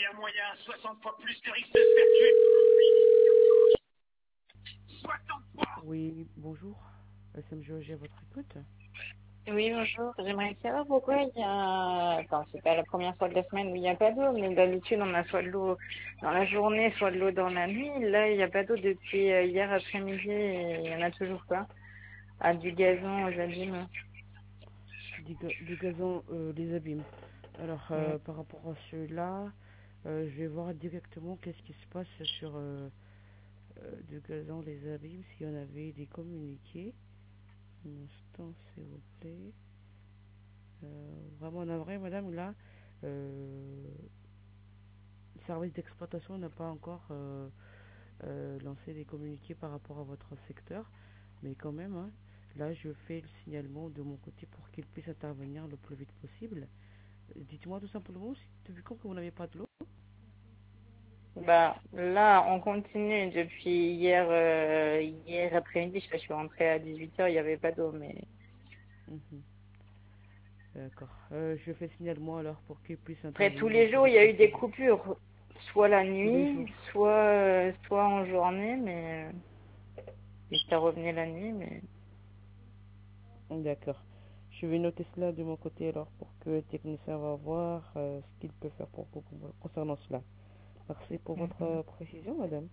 à moyen, 60 fois plus de risque de se faire tuer. 60 fois. Oui, bonjour. SMGOG à votre écoute. Oui, bonjour. J'aimerais savoir pourquoi il y a... Enfin, c'est pas la première fois de la semaine où il n'y a pas d'eau, mais d'habitude, on a soit de l'eau dans la journée, soit de l'eau dans la nuit. Là, il n'y a pas d'eau depuis hier après-midi et il n'y en a toujours pas. Ah, du gazon aux abîmes. Du gazon, les abîmes. Alors, Mm. par rapport à cela, je vais voir directement qu'est-ce qui se passe sur du gazon, les abîmes, s'il y en avait des communiqués. Un instant, s'il vous plaît. Vraiment navré, madame, là, le service d'exploitation n'a pas encore lancé des communiqués par rapport à votre secteur, mais quand même, hein, là, je fais le signalement de mon côté pour qu'il puisse intervenir le plus vite possible. Dites-moi tout simplement, depuis quand que vous n'avez pas de l'eau? Bah, là, on continue depuis hier, hier après-midi. Je suis rentrée à 18h, il n'y avait pas d'eau, mais... Mhm. D'accord. Je fais signalement alors pour qu'il puisse Après, tous intervenir le les plus jours, il vite y a eu des possible. coupures, soit la Tous les nuit, jours. soit en journée, mais... Et ça revenait la nuit, mais... D'accord. Je vais noter cela de mon côté alors pour que le technicien va voir ce qu'il peut faire pour concernant cela. Merci pour votre Mhm. précision, madame.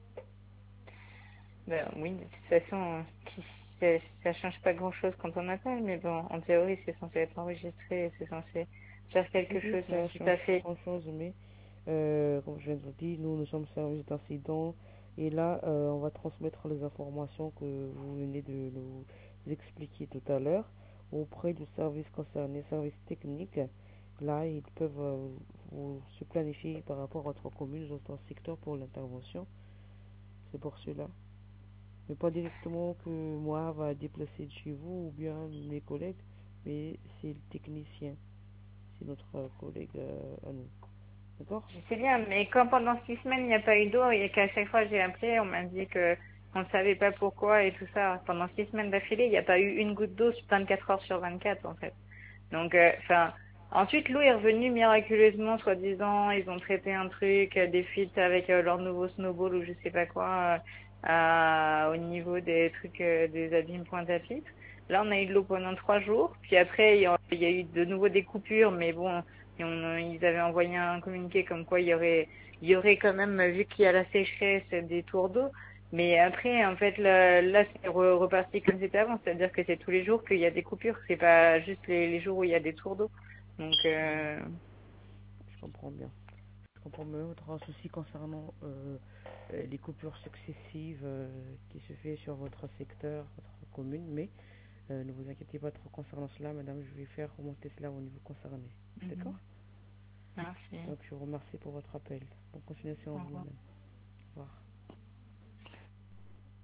Ben, oui, de toute façon, ça change pas grand-chose quand on appelle, mais bon, en théorie, c'est censé être enregistré, et c'est censé faire quelque Oui, chose ça tout change à pas fait. grand-chose, mais comme je viens de vous dire, nous sommes service d'incident et là, on va transmettre les informations que vous venez de nous expliquer tout à l'heure auprès du service concerné, service technique. Là, ils peuvent se planifier par rapport à votre commune, votre secteur pour l'intervention. C'est pour cela. Mais pas directement que moi va déplacer de chez vous ou bien mes collègues, mais c'est le technicien, c'est notre collègue à nous. D'accord? Je sais bien, mais quand pendant 6 semaines, il n'y a pas eu d'eau, et qu'à chaque fois j'ai appelé, on m'a dit que on ne savait pas pourquoi et tout ça. Pendant 6 semaines d'affilée, il n'y a pas eu une goutte d'eau 24 heures sur 24, en fait. Donc, enfin, ensuite, l'eau est revenue miraculeusement, soi-disant, ils ont traité un truc, des fuites avec leur nouveau snowball ou je sais pas quoi, au niveau des trucs, des abîmes Pointe-à-Pitre. Là, on a eu de l'eau pendant 3 jours, puis après, il y a eu de nouveau des coupures, mais bon, ils avaient envoyé un communiqué comme quoi il y aurait quand même, vu qu'il y a la sécheresse, des tours d'eau. Mais après, en fait, là c'est reparti comme c'était avant, c'est-à-dire que c'est tous les jours qu'il y a des coupures, c'est pas juste les jours où il y a des tours d'eau. Donc, Mhm. Je comprends bien. Je comprends mieux votre souci concernant les coupures successives qui se fait sur votre secteur, votre commune, mais ne vous inquiétez pas trop concernant cela, madame, je vais faire remonter cela au niveau concerné. D'accord? merci. Donc je vous remercie pour votre appel. Bonne continuation à Au vous, revoir. madame. Au revoir.